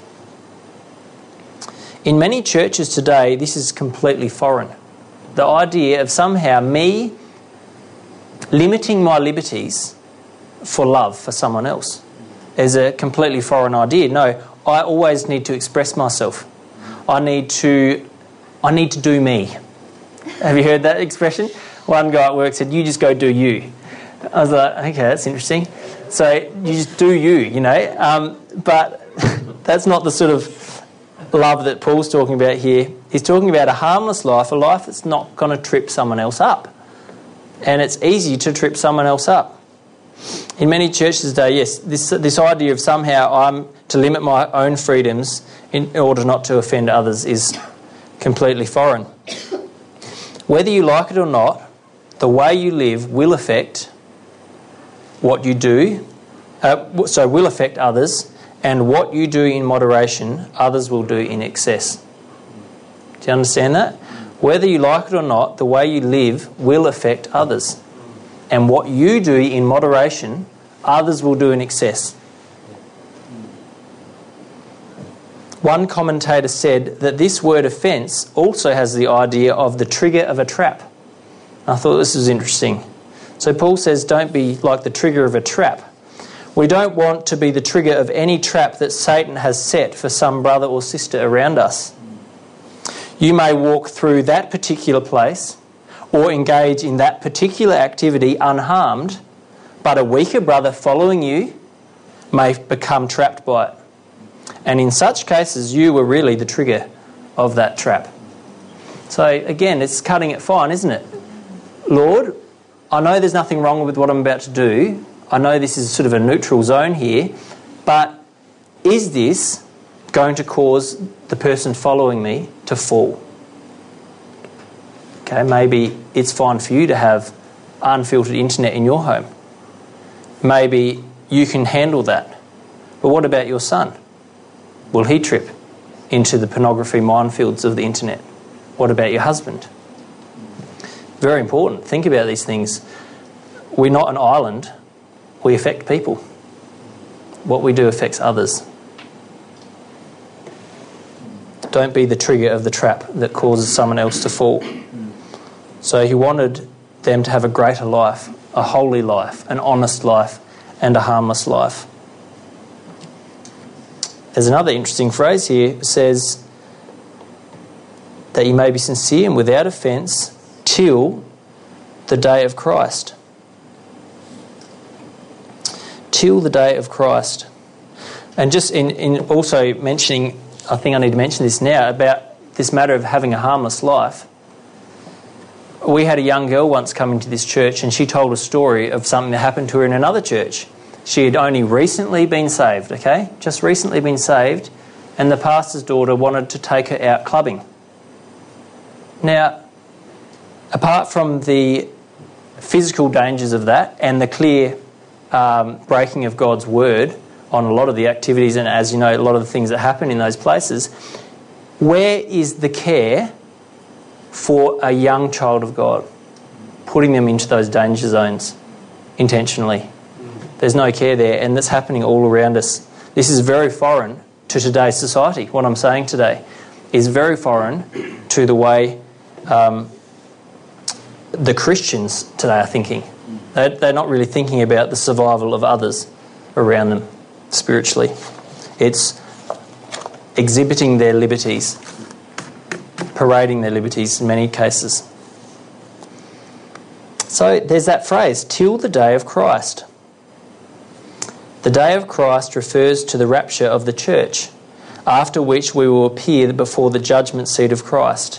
In many churches today, this is completely foreign. The idea of somehow me limiting my liberties for love for someone else is a completely foreign idea. No, I always need to express myself. I need to do me. Have you heard that expression? One guy at work said, you just go do you. I was like, okay, that's interesting. So you just do you, you know. But that's not the sort of love that Paul's talking about here. He's talking about a harmless life, a life that's not going to trip someone else up. And it's easy to trip someone else up. In many churches today, yes, this idea of somehow I'm to limit my own freedoms in order not to offend others is completely foreign. Whether you like it or not, the way you live will affect what you do, will affect others, and what you do in moderation, others will do in excess. Do you understand that? Whether you like it or not, the way you live will affect others. And what you do in moderation, others will do in excess. One commentator said that this word offence also has the idea of the trigger of a trap. I thought this was interesting. So Paul says, don't be like the trigger of a trap. We don't want to be the trigger of any trap that Satan has set for some brother or sister around us. You may walk through that particular place or engage in that particular activity unharmed, but a weaker brother following you may become trapped by it. And in such cases, you were really the trigger of that trap. So again, it's cutting it fine, isn't it? Lord, I know there's nothing wrong with what I'm about to do. I know this is sort of a neutral zone here, but is this going to cause the person following me to fall? Okay, maybe it's fine for you to have unfiltered internet in your home. Maybe you can handle that. But what about your son? Will he trip into the pornography minefields of the internet? What about your husband? Very important. Think about these things. We're not an island. We affect people. What we do affects others. Don't be the trigger of the trap that causes someone else to fall. So he wanted them to have a greater life, a holy life, an honest life, and a harmless life. There's another interesting phrase here. It says that you may be sincere and without offence till the day of Christ. Till the day of Christ. And just in also mentioning, I think I need to mention this now, about this matter of having a harmless life. We had a young girl once come into this church and she told a story of something that happened to her in another church. She had only recently been saved, okay? Just recently been saved, and the pastor's daughter wanted to take her out clubbing. Now, apart from the physical dangers of that and the clear breaking of God's word on a lot of the activities and, as you know, a lot of the things that happen in those places, where is the care for a young child of God? Putting them into those danger zones intentionally. There's no care there, and that's happening all around us. This is very foreign to today's society. What I'm saying today is very foreign to the way the Christians today are thinking. They're not really thinking about the survival of others around them spiritually. It's exhibiting their liberties, parading their liberties in many cases. So there's that phrase, till the day of Christ. The day of Christ refers to the rapture of the church, after which we will appear before the judgment seat of Christ.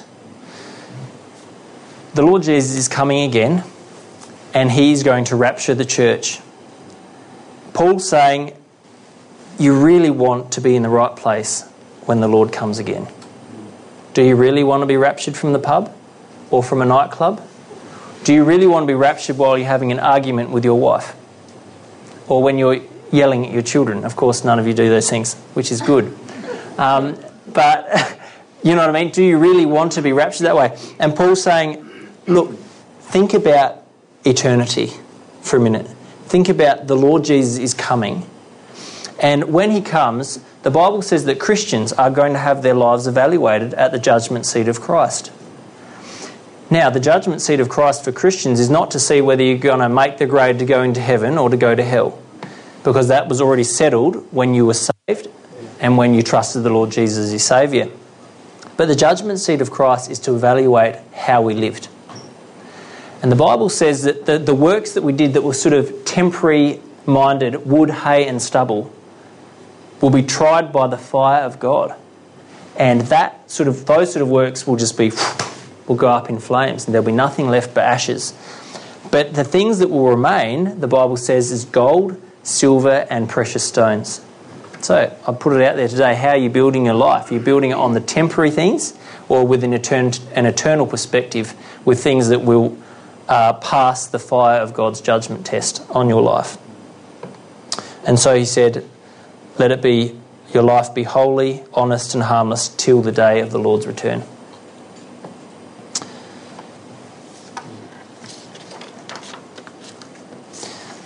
The Lord Jesus is coming again, and he's going to rapture the church. Paul's saying, you really want to be in the right place when the Lord comes again. Do you really want to be raptured from the pub or from a nightclub? Do you really want to be raptured while you're having an argument with your wife? Or when you're yelling at your children? Of course, none of you do those things, which is good. But you know what I mean? Do you really want to be raptured that way? And Paul's saying, look, think about eternity for a minute. Think about the Lord Jesus is coming. And when he comes, the Bible says that Christians are going to have their lives evaluated at the judgment seat of Christ. Now, the judgment seat of Christ for Christians is not to see whether you're going to make the grade to go into heaven or to go to hell, because that was already settled when you were saved and when you trusted the Lord Jesus as your Saviour. But the judgment seat of Christ is to evaluate how we lived. And the Bible says that the works that we did that were sort of temporary-minded, wood, hay and stubble, will be tried by the fire of God. And those sort of works will just will go up in flames, and there'll be nothing left but ashes. But the things that will remain, the Bible says, is gold, silver and precious stones. So I put it out there today. How are you building your life? Are you building it on the temporary things, or with an eternal perspective, with things that will pass the fire of God's judgment test on your life? And so he said, let it be, your life be holy, honest and harmless till the day of the Lord's return.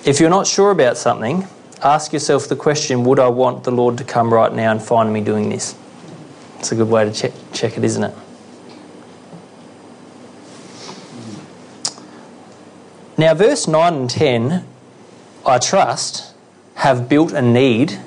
If you're not sure about something, ask yourself the question, would I want the Lord to come right now and find me doing this? It's a good way to check it, isn't it? Now, verse 9 and 10, I trust, have built a need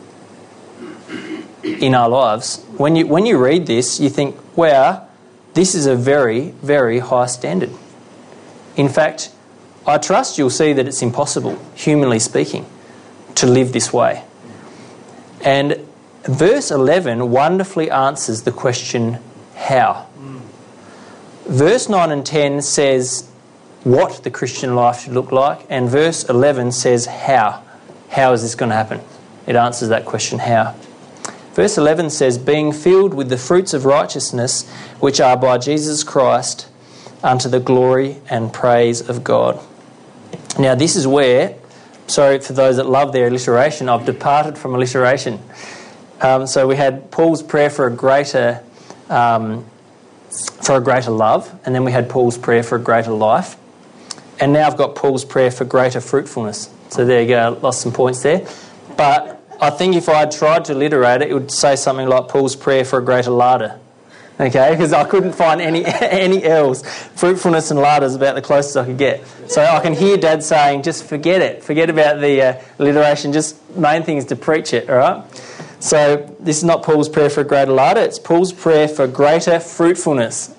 in our lives. When you read this, you think, wow, this is a very, very high standard. In fact, I trust you'll see that it's impossible, humanly speaking, to live this way. And verse 11 wonderfully answers the question, how? Verse 9 and 10 says what the Christian life should look like, and verse 11 says how. How is this going to happen? It answers that question, how. Verse 11 says, being filled with the fruits of righteousness, which are by Jesus Christ, unto the glory and praise of God. Now this is where, sorry for those that love their alliteration, I've departed from alliteration. So we had Paul's prayer for a greater love, and then we had Paul's prayer for a greater life. And now I've got Paul's prayer for greater fruitfulness. So there you go, lost some points there. But I think if I had tried to alliterate it, it would say something like Paul's prayer for a greater larder. Okay, because I couldn't find any else. Fruitfulness and larder is about the closest I could get. So I can hear Dad saying, just forget it. Forget about the alliteration. Just main thing is to preach it, all right? So this is not Paul's prayer for a greater larder. It's Paul's prayer for greater fruitfulness.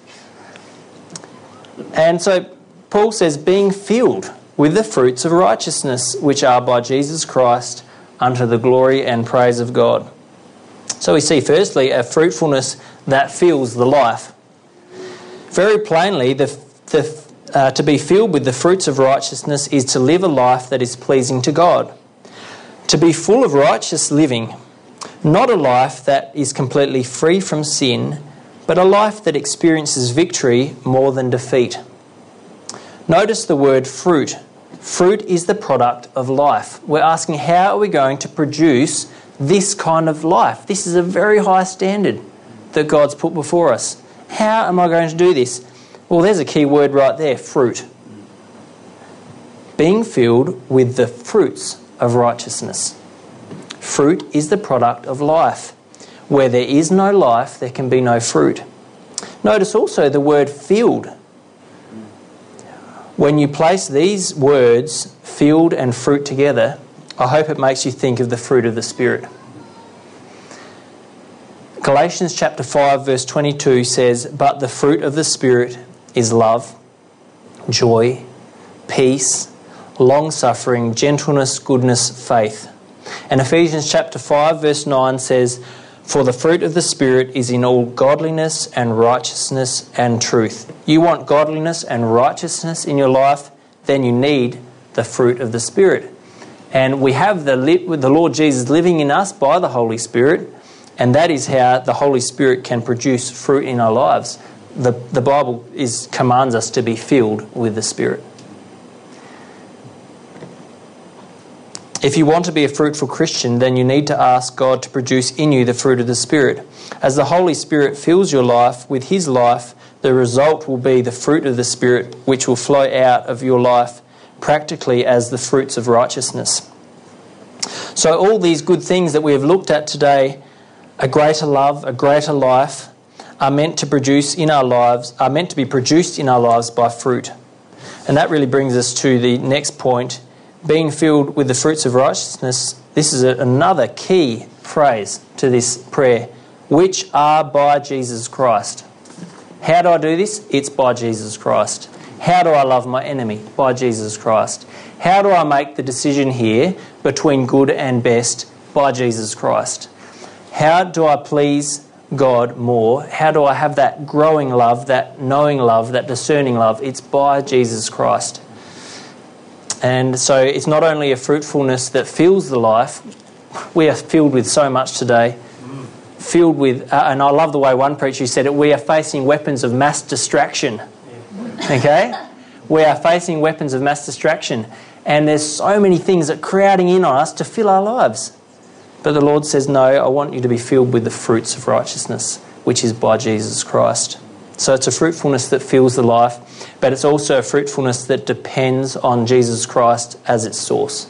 And so Paul says, being filled with the fruits of righteousness, which are by Jesus Christ, unto the glory and praise of God. So we see firstly a fruitfulness that fills the life. Very plainly, to be filled with the fruits of righteousness is to live a life that is pleasing to God. To be full of righteous living, not a life that is completely free from sin, but a life that experiences victory more than defeat. Notice the word fruit. Fruit is the product of life. We're asking, how are we going to produce this kind of life? This is a very high standard that God's put before us. How am I going to do this? Well, there's a key word right there, fruit. Being filled with the fruits of righteousness. Fruit is the product of life. Where there is no life, there can be no fruit. Notice also the word filled. When you place these words, filled and fruit, together, I hope it makes you think of the fruit of the Spirit. Galatians chapter 5 verse 22 says, but the fruit of the Spirit is love, joy, peace, long-suffering, gentleness, goodness, faith. And Ephesians chapter 5 verse 9 says, for the fruit of the Spirit is in all godliness and righteousness and truth. You want godliness and righteousness in your life, then you need the fruit of the Spirit. And we have the Lord Jesus living in us by the Holy Spirit, and that is how the Holy Spirit can produce fruit in our lives. The Bible commands us to be filled with the Spirit. If you want to be a fruitful Christian, then you need to ask God to produce in you the fruit of the Spirit. As the Holy Spirit fills your life with His life, the result will be the fruit of the Spirit, which will flow out of your life practically as the fruits of righteousness. So all these good things that we have looked at today, a greater love, a greater life, are meant to be produced in our lives by fruit. And that really brings us to the next point. Being filled with the fruits of righteousness, this is another key phrase to this prayer, which are by Jesus Christ. How do I do this? It's by Jesus Christ. How do I love my enemy? By Jesus Christ. How do I make the decision here between good and best? By Jesus Christ. How do I please God more? How do I have that growing love, that knowing love, that discerning love? It's by Jesus Christ. And so it's not only a fruitfulness that fills the life. We are filled with so much today. Filled with, and I love the way one preacher said it, we are facing weapons of mass distraction. Okay? We are facing weapons of mass distraction. And there's so many things that are crowding in on us to fill our lives. But the Lord says, no, I want you to be filled with the fruits of righteousness, which is by Jesus Christ. So it's a fruitfulness that fills the life, but it's also a fruitfulness that depends on Jesus Christ as its source.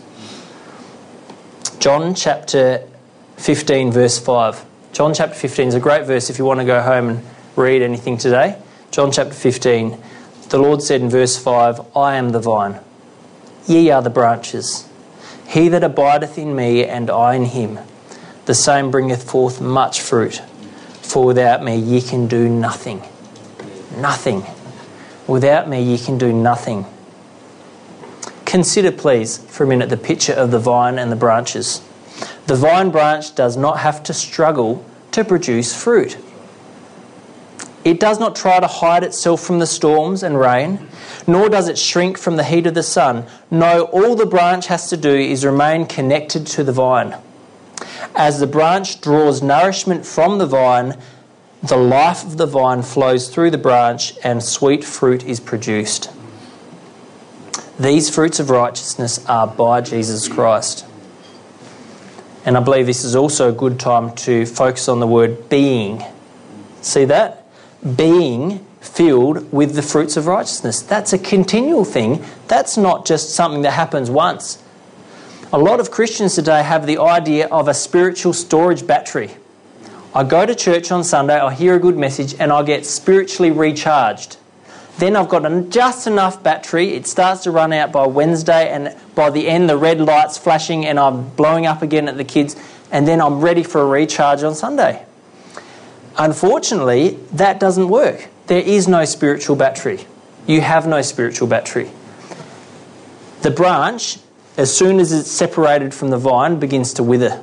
John chapter 15 verse 5. John chapter 15 is a great verse if you want to go home and read anything today. John chapter 15, the Lord said in verse 5, I am the vine, ye are the branches. He that abideth in me and I in him, the same bringeth forth much fruit. For without me ye can do nothing. Nothing. Without me ye can do nothing. Consider, please, for a minute the picture of the vine and the branches. The vine branch does not have to struggle to produce fruit. It does not try to hide itself from the storms and rain, nor does it shrink from the heat of the sun. No, all the branch has to do is remain connected to the vine. As the branch draws nourishment from the vine, the life of the vine flows through the branch and sweet fruit is produced. These fruits of righteousness are by Jesus Christ. And I believe this is also a good time to focus on the word being. See that? Being filled with the fruits of righteousness. That's a continual thing. That's not just something that happens once. A lot of Christians today have the idea of a spiritual storage battery. I go to church on Sunday, I hear a good message, and I get spiritually recharged. Then I've got just enough battery, it starts to run out by Wednesday, and by the end the red light's flashing and I'm blowing up again at the kids, and then I'm ready for a recharge on Sunday. Unfortunately, that doesn't work. There is no spiritual battery. You have no spiritual battery. The branch, as soon as it's separated from the vine, begins to wither.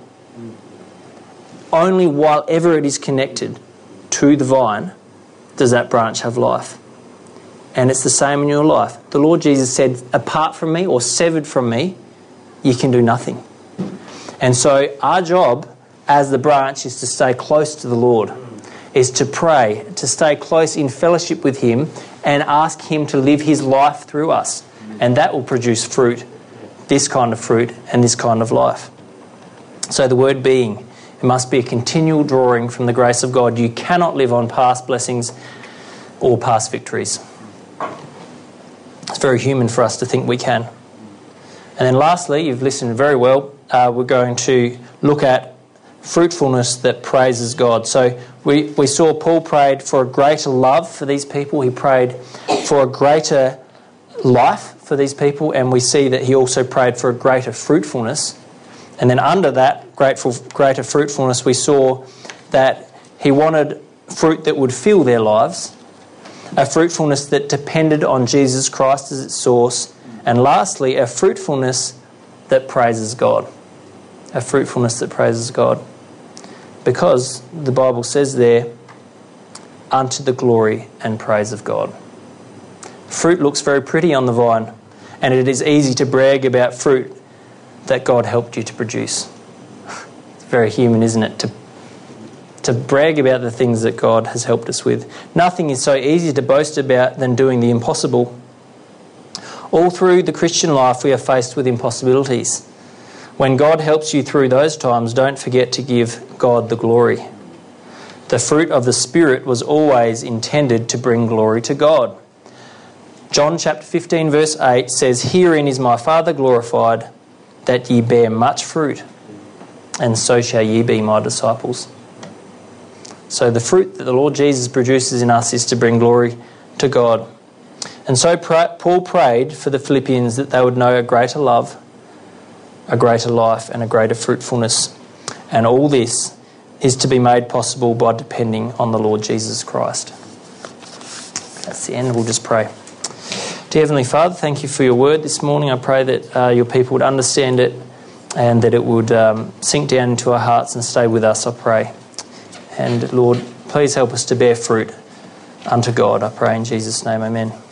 Only while ever it is connected to the vine does that branch have life. And it's the same in your life. The Lord Jesus said, apart from me or severed from me, you can do nothing. And so our job as the branch is to stay close to the Lord, is to pray, to stay close in fellowship with Him and ask Him to live His life through us. And that will produce fruit, this kind of fruit and this kind of life. So the word being, it must be a continual drawing from the grace of God. You cannot live on past blessings or past victories. It's very human for us to think we can. And then lastly, you've listened very well, we're going to look at fruitfulness that praises God. So we saw Paul prayed for a greater love for these people. He prayed for a greater life for these people, and we see that he also prayed for a greater fruitfulness. And then under that greater fruitfulness, we saw that he wanted fruit that would fill their lives, a fruitfulness that depended on Jesus Christ as its source, and lastly, a fruitfulness that praises God. A fruitfulness that praises God. Because the Bible says there, unto the glory and praise of God. Fruit looks very pretty on the vine, and it is easy to brag about fruit that God helped you to produce. It's very human, isn't it? To brag about the things that God has helped us with. Nothing is so easy to boast about than doing the impossible. All through the Christian life we are faced with impossibilities. When God helps you through those times, don't forget to give God the glory. The fruit of the Spirit was always intended to bring glory to God. John chapter 15 verse 8 says, herein is my Father glorified, that ye bear much fruit, and so shall ye be my disciples. So the fruit that the Lord Jesus produces in us is to bring glory to God. And so Paul prayed for the Philippians that they would know a greater love, a greater life and a greater fruitfulness. And all this is to be made possible by depending on the Lord Jesus Christ. That's the end. We'll just pray. Dear Heavenly Father, thank you for your word this morning. I pray that your people would understand it and that it would sink down into our hearts and stay with us, I pray. And Lord, please help us to bear fruit unto God, I pray in Jesus' name, amen.